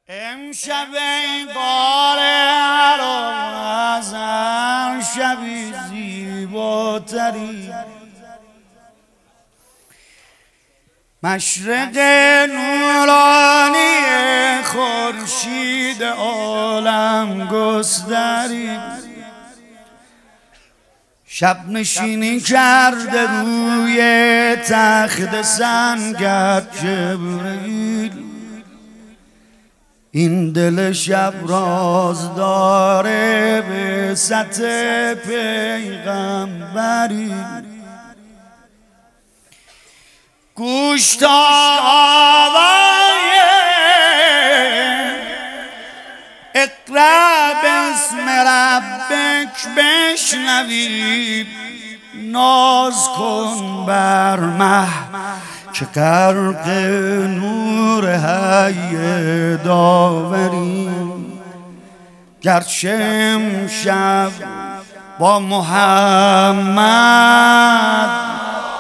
امشب ای قاره رو از هر شبی زیباتری، مشرق نورانی خورشید عالم گستری، شب نشینی کرده روی تخت سنگت جبرئیل، این دل شب راز داره به سطح پیغمبری. گوش تا آوای اقرا باسم ربک بشنوی، ناز کن بر مه که غرق نور حی داوری. گرچه امشب با محمد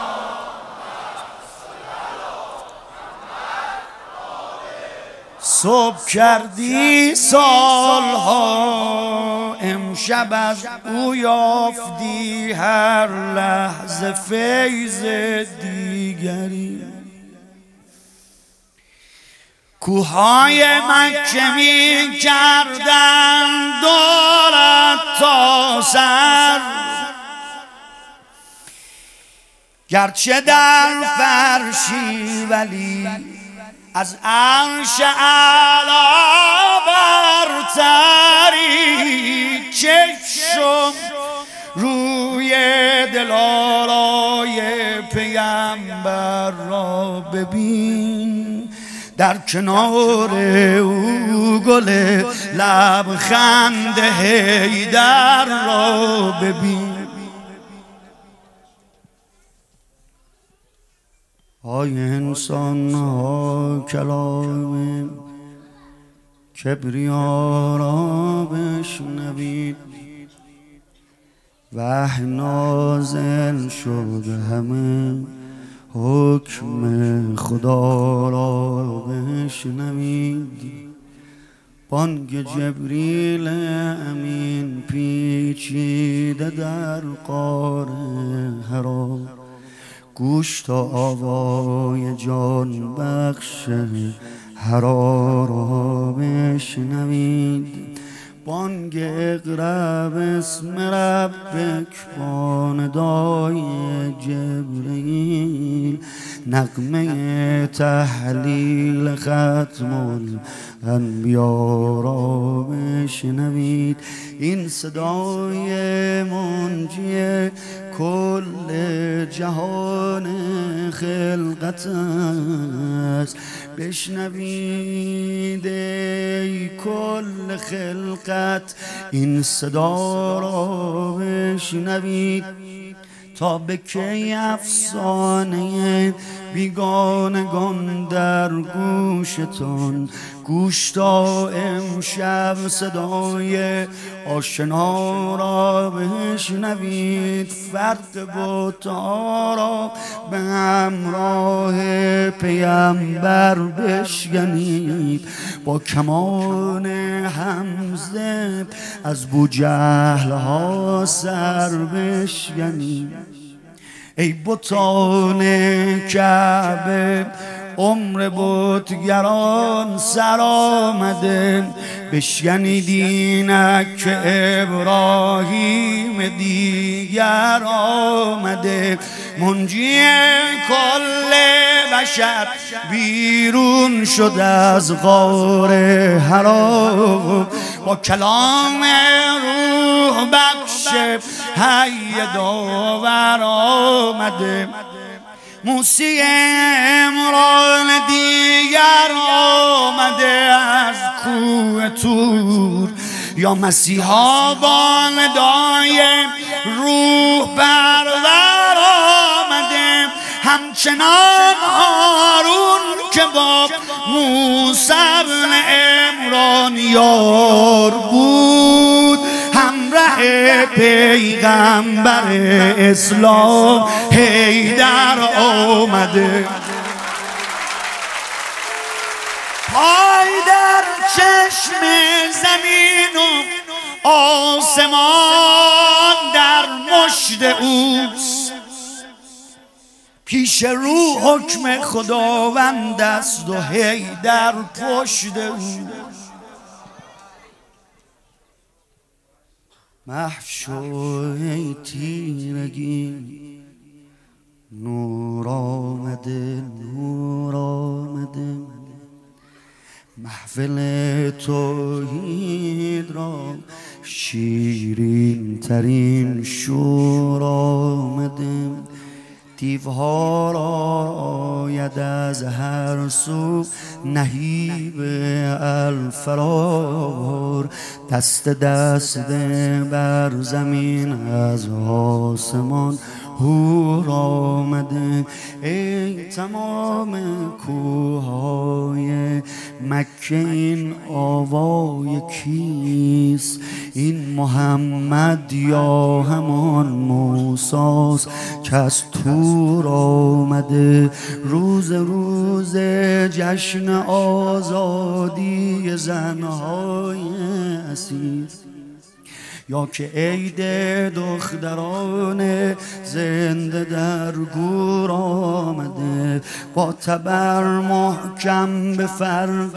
صبح کردی سالها، امشب از او یافتی هر لحظه فیض دیگری. کوههای مکه می کردن دورت تا سر، گرچه در فرشی ولی از عرش اعلی برتری. چشم روی دلارای پیامبر را ببین، در کنار او گل لبخند حیدر را ببین. های انسان ها کلام کبریا را بشنوید، وحی نازل شد همه حکم خدا را بشنوید. بانگ جبریل امین پیچیده در غار حرا، گوش تا آوای جان بخش حرا را بشنوید. بانگ اقرا باسم ربک با ندای جبرئیل، نغمه تحلیل ختم الانبیا را بشنوید. این صدای منجی کل جهان خلقت است، بشنوید ای کل خلقت این صدا را بشنوید. تا به کی افسانه بیگانگان در گوشتان، گوش تا امشب صدای آشنا را بشنوید. فرق بت‌ها را به همراه پیامبر بشکنید، با کمان حمزه از بوجهل ها سر بشکنید. ای بتان کعبه عمر بتگران سر آمده، بشکنید اینک که ابراهیم دیگر آمده. منجی کل بشر بیرون شد از غار حرا، با کلام روح بخش حی داور آمده. موسی عمران دیگر آمده از کوه طور، یا مسیحا با ندای روح پرور آمده. همچنان هارون که با موسی بن عمران یار بود، همراه پیغمبر اسلام حیدر آمده. پای در چه پیش رو حکم خداوند است و حیدر پشت او. محو شو ای تیرگی، نور آمده نور آمده، محفل توحید را شیرین ترین شور آمده. دیوها را آید از هر سو نهیب الفرار، دست دست بر زمین از آسمان هور آمده. ای تمام کوههای مکه این آوای کیست؟ این محمد یا همان موسیست که از تور آمده. روز جشن آزادی زنهای اسیر، یا که عید دختران زنده در گور آمده. با تبر محکم به فرق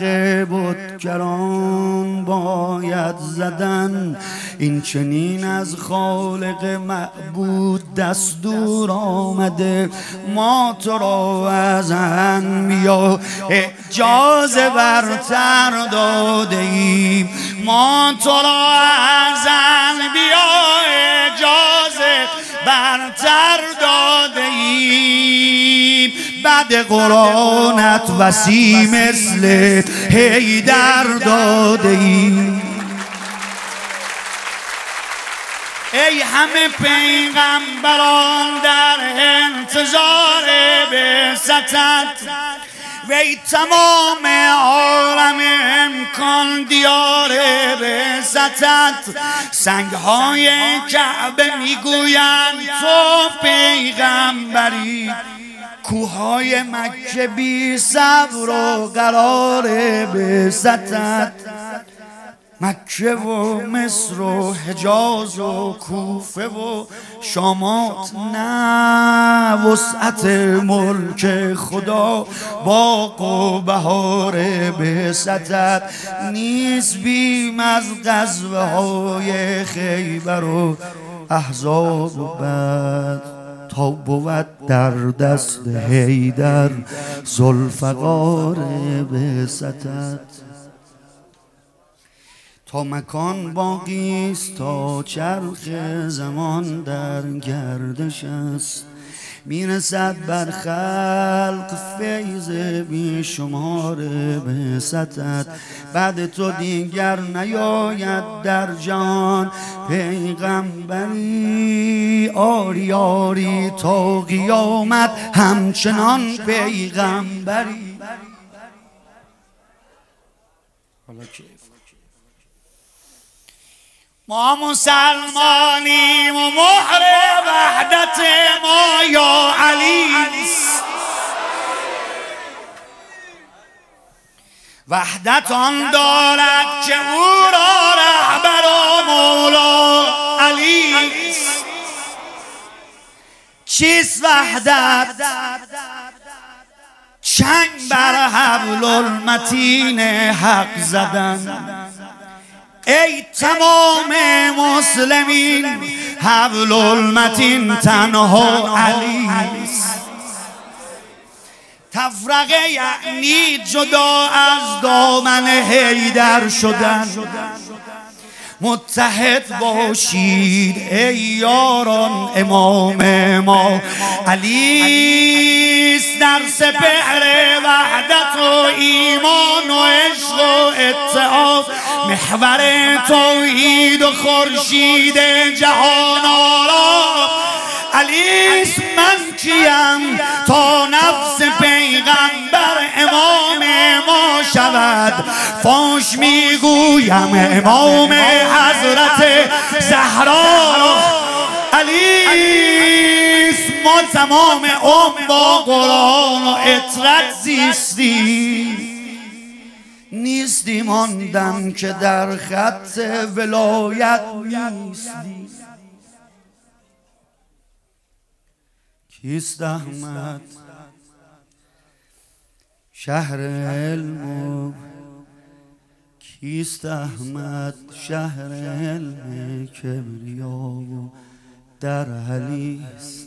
بتگران باید زدن، این چنین از خالق معبود دستور آمده. ما تو را از انبیا اجازه برتر داده ایم، ما تو را از انبیا اجازه برتر داده ایم. بعد قرآنت وسیع مثل حیدر داده ایم. ای همه پیغمبران در انتظار بعثتت، وی تمام عالم امکان دیار بعثتت. سنگهای کعبه میگویند تو پیغمبری، کوههای مکه بی صبر و قرار بعثتت. مکه و مصر و حجاز و کوفه و شامات نه وسعت ملک خدا، باغ و بهار بعثتت نیست بیم از غزوه های خیبر و احزاب و بعد، تا بود در دست حیدر ذوالفقار بعثتت. تا مکان باقی است، تا چرخ زمان در گردش است، میرسد بر خلق فیض بی شمار بعثتت. بعد تو دیگر نیاید در جان پیغمبری، آری آری تا قیامت همچنان پیغمبری. حالا کیف ما مسلمانیم و مهر وحدت ما یا علی، وحدت آن دارد که او را رهبر و مولا علی. چیست وحدت؟ چنگ بر حبل المتین حق زدن. ای تمام مسلمین حبل المتین تنها علی است. تفرقه یعنی جدا از دامن حیدر شدن. متحد باشید ای یاران، امام ما علی است. در سپهر وحدت و ایمان و عشق و اتحاد، محور توحید و خورشید جهان آرا علی است. من کیم تا نفس پیغمبر امام ما شود؟ فاش میگویم امام حضرت زهرا علی است. ما تمام عمر با قرآن و اطرت زیستیم، نیستیم آن دم که در خط ولایت نیستیم. کیست احمد شهر علم کیست احمد؟ شهر علم کبریا و در علیست،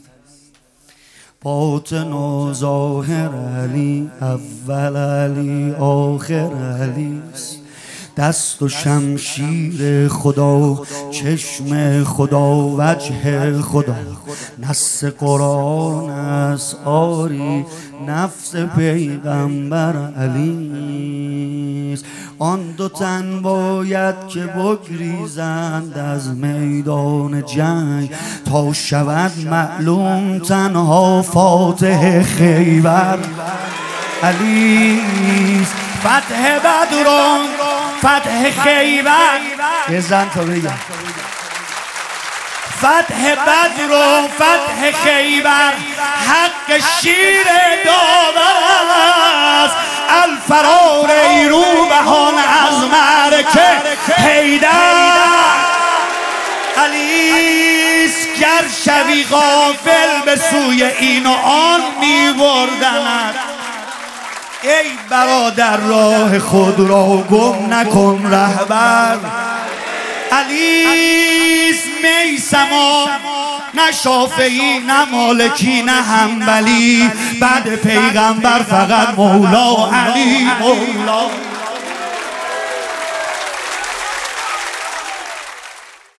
باطن و ظاهر علی، اول علی آخر علیست. دست و شمشیر خدا، چشم خدا، وجه خدا، نص قرآن است آری، نفس پیغمبر علیست. آن دو تن باید که بگریزند از میدان جنگ، تا شود معلوم تنها فاتح خیبر علیست. فتح بدرون، فتح خیبر، یه زن تا بگم، فتح بدر و فتح خیبر، حق شیر داور است. الفرار ای روبهان از معرکه حیدر علیست. گر شوی غافل به سوی این و آن می بردند، ای برادر راه خود را گم نکن رهبر علیست. میثما نه شافعی نه مالکی نه حنبلی، بعد پیغمبر فقط مولا علی مولا